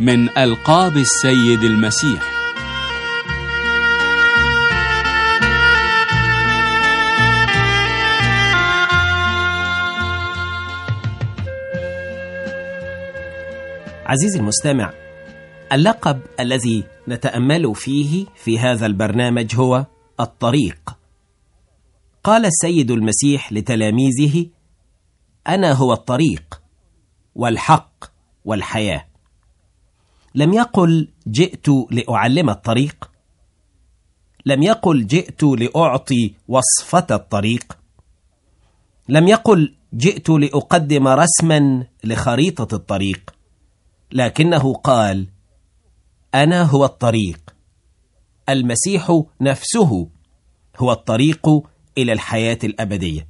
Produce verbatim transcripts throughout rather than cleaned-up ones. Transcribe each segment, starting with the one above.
من ألقاب السيد المسيح. عزيزي المستمع، اللقب الذي نتأمل فيه في هذا البرنامج هو الطريق. قال السيد المسيح لتلاميذه: أنا هو الطريق والحق والحياة. لم يقل جئت لأعلم الطريق، لم يقل جئت لأعطي وصفة الطريق، لم يقل جئت لأقدم رسما لخريطة الطريق، لكنه قال: أنا هو الطريق. المسيح نفسه هو الطريق إلى الحياة الأبدية.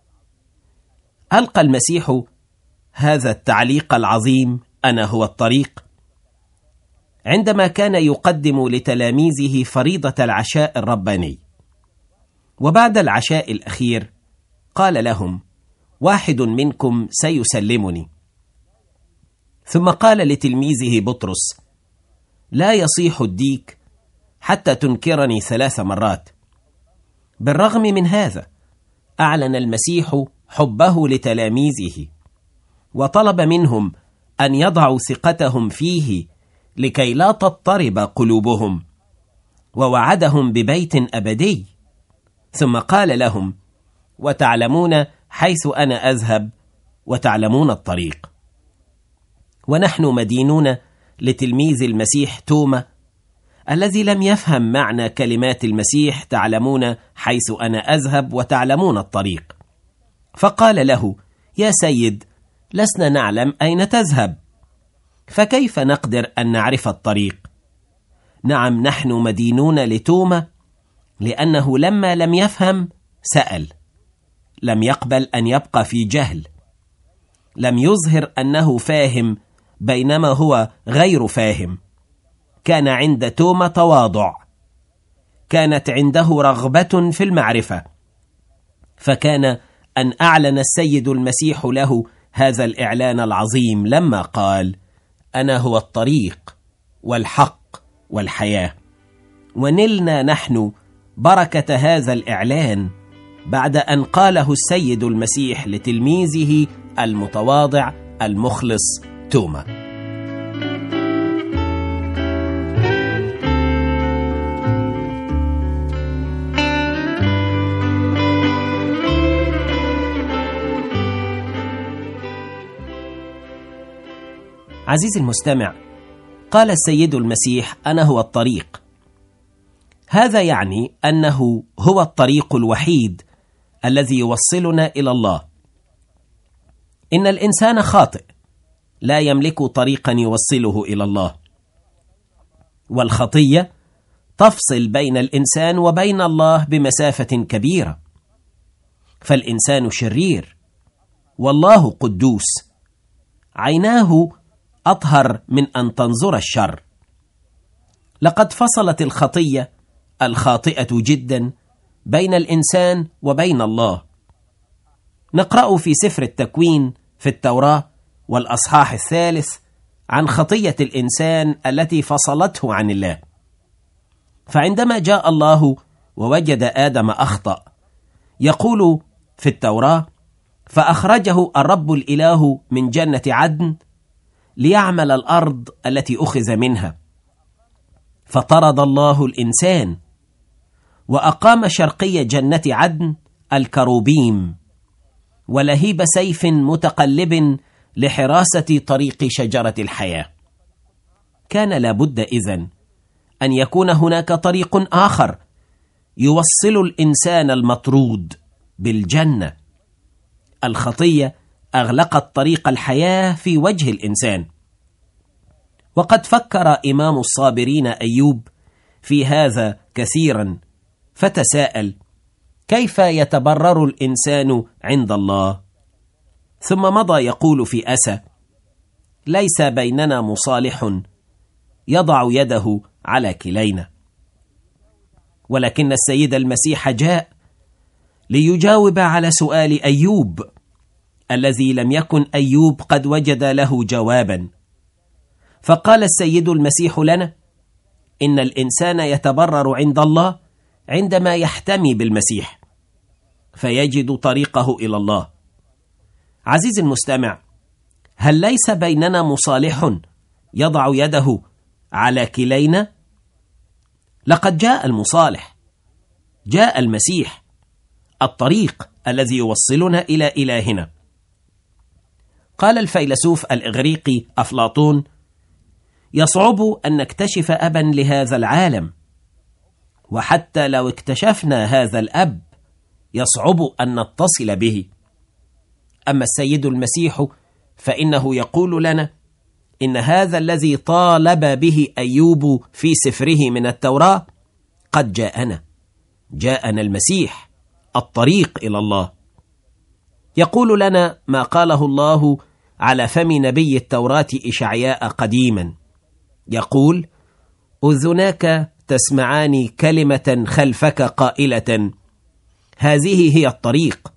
ألقى المسيح هذا التعليق العظيم: أنا هو الطريق، عندما كان يقدم لتلاميذه فريضة العشاء الرباني. وبعد العشاء الأخير قال لهم: واحد منكم سيسلمني. ثم قال لتلميذه بطرس: لا يصيح الديك حتى تنكرني ثلاث مرات. بالرغم من هذا أعلن المسيح حبه لتلاميذه، وطلب منهم أن يضعوا ثقتهم فيه لكي لا تضطرب قلوبهم، ووعدهم ببيت أبدي. ثم قال لهم: وتعلمون حيث أنا أذهب وتعلمون الطريق. ونحن مدينون لتلميذ المسيح توما الذي لم يفهم معنى كلمات المسيح: تعلمون حيث أنا أذهب وتعلمون الطريق. فقال له: يا سيد، لسنا نعلم أين تذهب، فكيف نقدر أن نعرف الطريق؟ نعم، نحن مدينون لتوما لأنه لما لم يفهم سأل، لم يقبل أن يبقى في جهل، لم يظهر أنه فاهم بينما هو غير فاهم. كان عند توما تواضع، كانت عنده رغبة في المعرفة، فكان أن أعلن السيد المسيح له هذا الإعلان العظيم لما قال: أنا هو الطريق والحق والحياة. ونلنا نحن بركة هذا الإعلان بعد أن قاله السيد المسيح لتلميذه المتواضع المخلص توما. عزيزي المستمع، قال السيد المسيح: أنا هو الطريق. هذا يعني أنه هو الطريق الوحيد الذي يوصلنا إلى الله. إن الإنسان خاطئ، لا يملك طريقا يوصله إلى الله، والخطية تفصل بين الإنسان وبين الله بمسافة كبيرة. فالإنسان شرير والله قدوس، عيناه أطهر من أن تنظر الشر. لقد فصلت الخطية الخاطئة جدا بين الإنسان وبين الله. نقرأ في سفر التكوين في التوراة والأصحاح الثالث عن خطية الإنسان التي فصلته عن الله. فعندما جاء الله ووجد آدم أخطأ، يقول في التوراة: فأخرجه الرب الإله من جنة عدن ليعمل الأرض التي أخذ منها. فطرد الله الإنسان وأقام شرقي جنة عدن الكروبيم ولهيب سيف متقلب لحراسة طريق شجرة الحياة. كان لابد إذن أن يكون هناك طريق آخر يوصل الإنسان المطرود بالجنة. الخطية أغلقت طريق الحياة في وجه الإنسان. وقد فكر إمام الصابرين أيوب في هذا كثيرا، فتساءل: كيف يتبرر الإنسان عند الله؟ ثم مضى يقول في أسى: ليس بيننا مصالح يضع يده على كلينا. ولكن السيد المسيح جاء ليجاوب على سؤال أيوب الذي لم يكن أيوب قد وجد له جوابا. فقال السيد المسيح لنا إن الإنسان يتبرر عند الله عندما يحتمي بالمسيح فيجد طريقه إلى الله. عزيزي المستمع، هل ليس بيننا مصالح يضع يده على كلينا؟ لقد جاء المصالح، جاء المسيح، الطريق الذي يوصلنا إلى إلهنا. قال الفيلسوف الإغريقي أفلاطون: يصعب أن نكتشف أبا لهذا العالم، وحتى لو اكتشفنا هذا الأب يصعب أن نتصل به. أما السيد المسيح فإنه يقول لنا إن هذا الذي طالب به أيوب في سفره من التوراة قد جاءنا، جاءنا المسيح، الطريق إلى الله. يقول لنا ما قاله الله على فم نبي التوراة إشعياء قديما، يقول: أذناك تسمعان كلمة خلفك قائلة هذه هي الطريق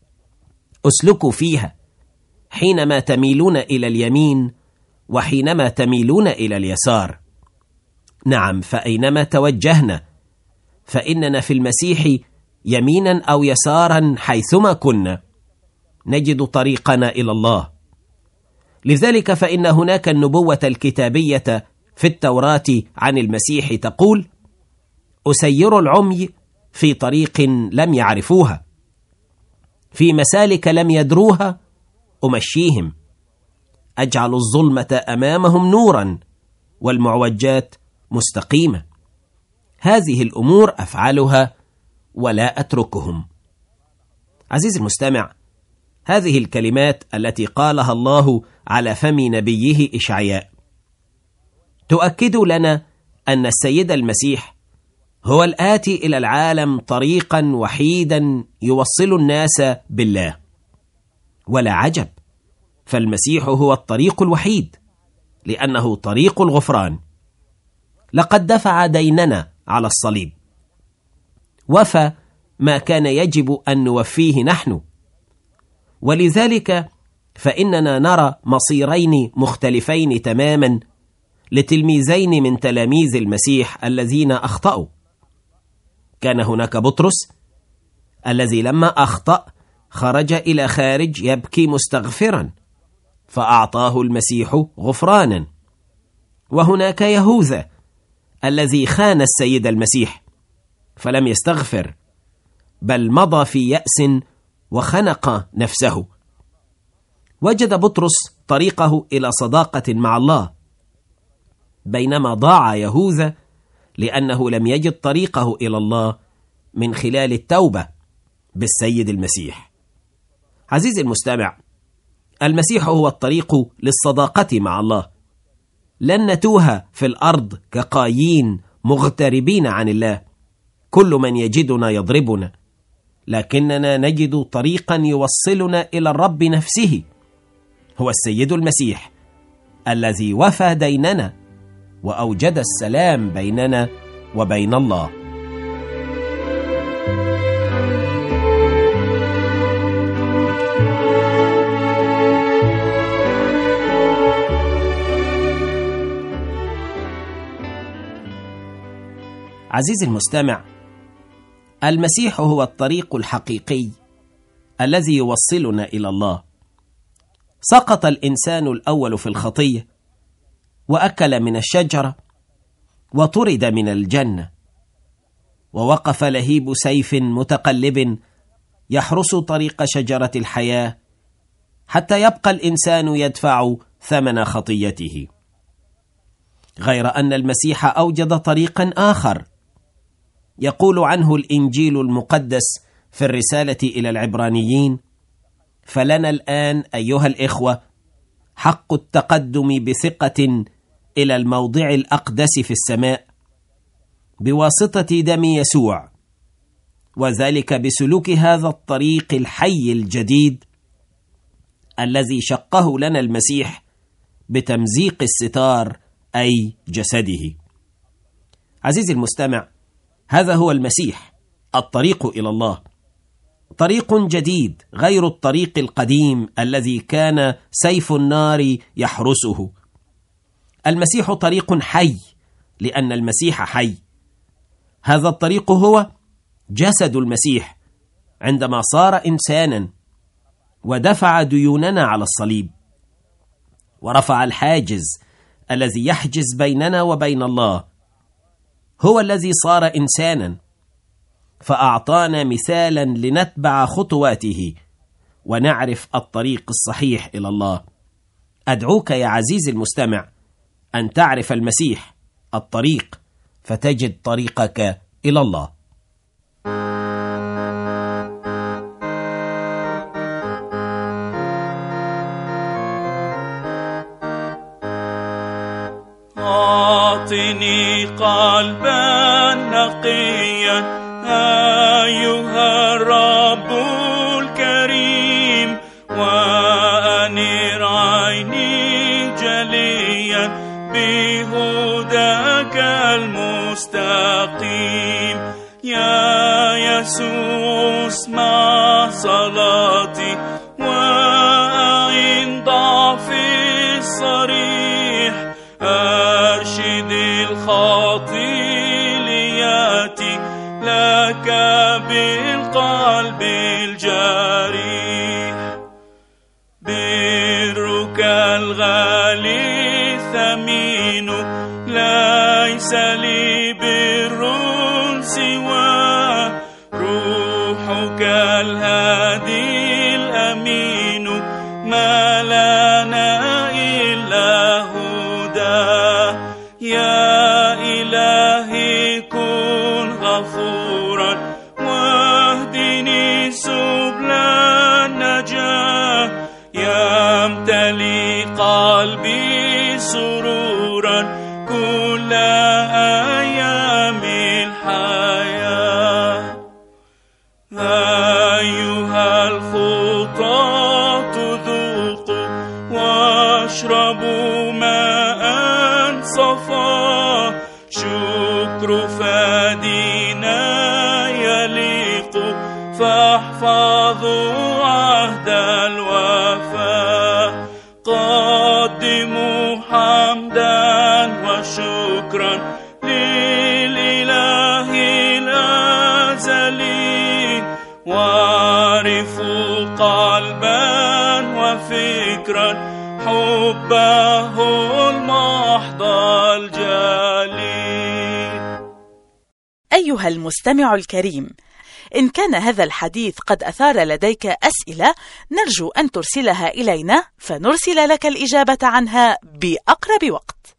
أسلكوا فيها، حينما تميلون إلى اليمين وحينما تميلون إلى اليسار. نعم، فأينما توجهنا فإننا في المسيح يمينا أو يسارا حيثما كنا نجد طريقنا إلى الله. لذلك فإن هناك النبوة الكتابية في التوراة عن المسيح تقول: أسير العمي في طريق لم يعرفوها، في مسالك لم يدروها أمشيهم، أجعل الظلمة أمامهم نورا والمعوجات مستقيمة. هذه الأمور أفعلها ولا أتركهم. عزيزي المستمع، هذه الكلمات التي قالها الله على فم نبيه إشعياء تؤكد لنا أن السيد المسيح هو الآتي إلى العالم طريقا وحيدا يوصل الناس بالله. ولا عجب، فالمسيح هو الطريق الوحيد، لأنه طريق الغفران. لقد دفع ديننا على الصليب، وفى ما كان يجب أن نوفيه نحن، ولذلك فإننا نرى مصيرين مختلفين تماما لتلميذين من تلاميذ المسيح الذين أخطأوا. كان هناك بطرس الذي لما أخطأ خرج إلى خارج يبكي مستغفرا، فأعطاه المسيح غفرانا. وهناك يهوذا الذي خان السيد المسيح فلم يستغفر، بل مضى في يأس وخنق نفسه. وجد بطرس طريقه إلى صداقة مع الله، بينما ضاع يهوذا لأنه لم يجد طريقه إلى الله من خلال التوبة بالسيد المسيح. عزيزي المستمع، المسيح هو الطريق للصداقة مع الله. لن نتوه في الأرض كقايين مغتربين عن الله، كل من يجدنا يضربنا، لكننا نجد طريقا يوصلنا إلى الرب نفسه، هو السيد المسيح الذي وفى ديننا وأوجد السلام بيننا وبين الله. عزيزي المستمع، المسيح هو الطريق الحقيقي الذي يوصلنا إلى الله. سقط الإنسان الأول في الخطية وأكل من الشجرة وطرد من الجنة، ووقف لهيب سيف متقلب يحرس طريق شجرة الحياة حتى يبقى الإنسان يدفع ثمن خطيته. غير أن المسيح أوجد طريقا آخر يقول عنه الإنجيل المقدس في الرسالة إلى العبرانيين: فلنا الآن أيها الإخوة حق التقدم بثقة إلى الموضع الأقدس في السماء بواسطة دم يسوع، وذلك بسلوك هذا الطريق الحي الجديد الذي شقه لنا المسيح بتمزيق الستار أي جسده. عزيزي المستمع، هذا هو المسيح، الطريق إلى الله، طريق جديد غير الطريق القديم الذي كان سيف النار يحرسه. المسيح طريق حي لأن المسيح حي. هذا الطريق هو جسد المسيح عندما صار إنسانا ودفع ديوننا على الصليب ورفع الحاجز الذي يحجز بيننا وبين الله. هو الذي صار إنسانا فأعطانا مثالا لنتبع خطواته ونعرف الطريق الصحيح إلى الله. أدعوك يا عزيزي المستمع أن تعرف المسيح الطريق فتجد طريقك إلى الله. أعطني قلبا نقيا أيها الرب الكريم، وأنر عيني جليا بهداك المستقيم. يا يسوع اسمع صلاتي وأعن ضعفي الصريح، أرشد الخاطي لياتي لك بالقلب الجريح. برك الغالي ثمين، ليس لي بر سواه، روحك الهادي الأمين ما لنا إلا هداه. يا إلهي كن غفورا واهدني سبل النجاة، يمتلي قلبي سرورا كل أيام الحياة. أيها الخطاة ذوقوا واشربوا ماء صفا، شكر فادينا يليق، فاحفظوا عهد الوفاء. قدموا حمدا وشكرا للإله الأزلي، وعرفوا قلبا وفكرا حبه المحض الجليل. أيها المستمع الكريم، إن كان هذا الحديث قد أثار لديك أسئلة نرجو أن ترسلها إلينا فنرسل لك الإجابة عنها بأقرب وقت.